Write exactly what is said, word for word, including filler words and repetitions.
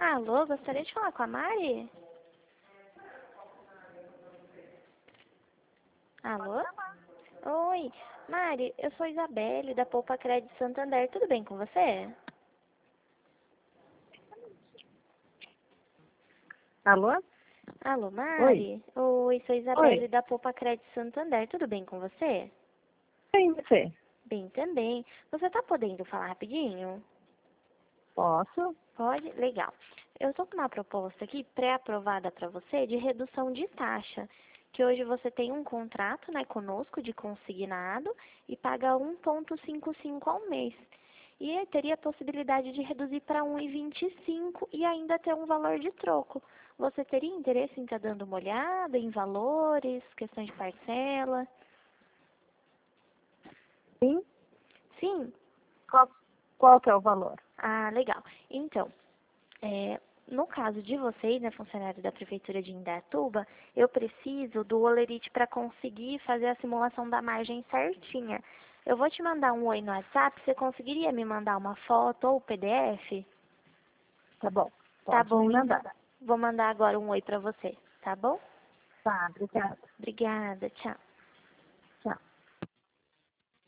Alô, gostaria de falar com a Mari? Alô? Oi, Mari, eu sou Isabelle, da Poupa Crédito Santander. Tudo bem com você? Alô? Alô, Oi. Mari? Oi, sou Isabelle, Oi. da Poupa Crédito Santander. Tudo bem com você? Quem você? Bem também. Você tá podendo falar rapidinho? Posso? Pode? Legal. Eu estou com uma proposta aqui pré-aprovada para você de redução de taxa, que hoje você tem um contrato, né, conosco de consignado e paga um vírgula cinquenta e cinco ao mês. E aí teria a possibilidade de reduzir para um vírgula vinte e cinco e ainda ter um valor de troco. Você teria interesse em estar dando uma olhada em valores, questão de parcela? Sim. Sim? Qual, qual que é o valor? Ah, legal. Então, É, no caso de vocês, né, funcionários da Prefeitura de Indaiatuba, eu preciso do Olerite para conseguir fazer a simulação da margem certinha. Eu vou te mandar um oi no WhatsApp, você conseguiria me mandar uma foto ou P D F? Tá bom. Tá Pode me bom, então. mandar. Vou mandar agora um oi para você, tá bom? Tá, obrigada. Obrigada, tchau.